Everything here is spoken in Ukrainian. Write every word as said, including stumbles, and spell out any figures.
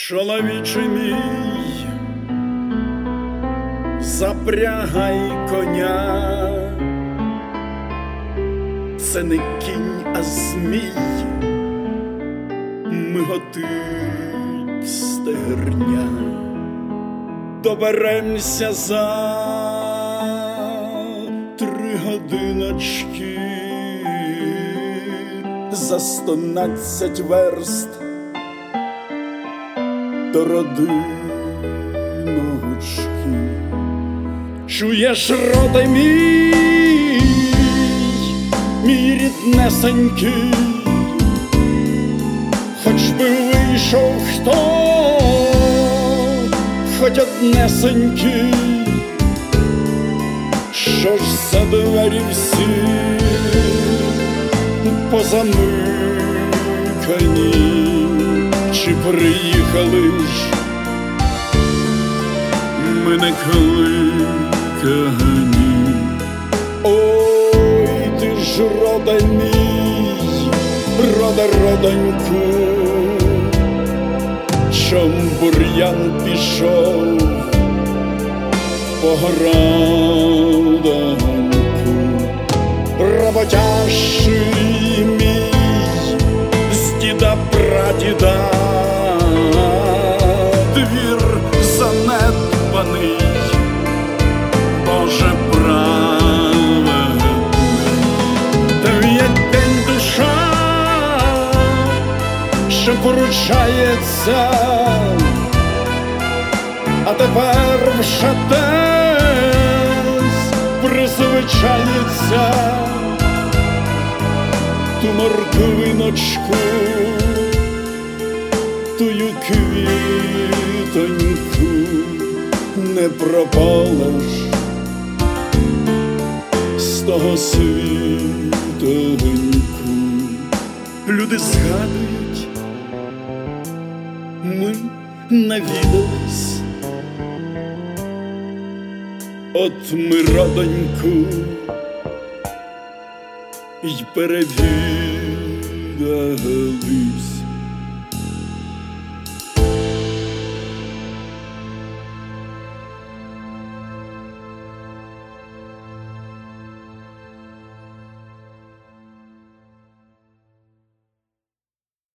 Чоловіче мій, запрягай коня, це не кінь, а змій, миготить стегерня. Доберемся за три годиночки, за стонадцять верст до родиночки. Чуєш, роде мій, мій ріднесенький, хоч би вийшов хто, хоч однесенький, що ж за двері всі позамикані, чи приїхали ж ми не кликані. Ой, ти ж роде мій, роде родоньку, чом бур'ян пішов по городанку. Роботящий мій, з діда прадіда, двір занедбаний, Боже праведний. Дев'ять душа, що поручається, а тепер вже десь призвичається ту морквиночку, тую квітоньку не пропалиш з того світоньку. Люди згадують, ми навідались, от ми родоньку й перевідали.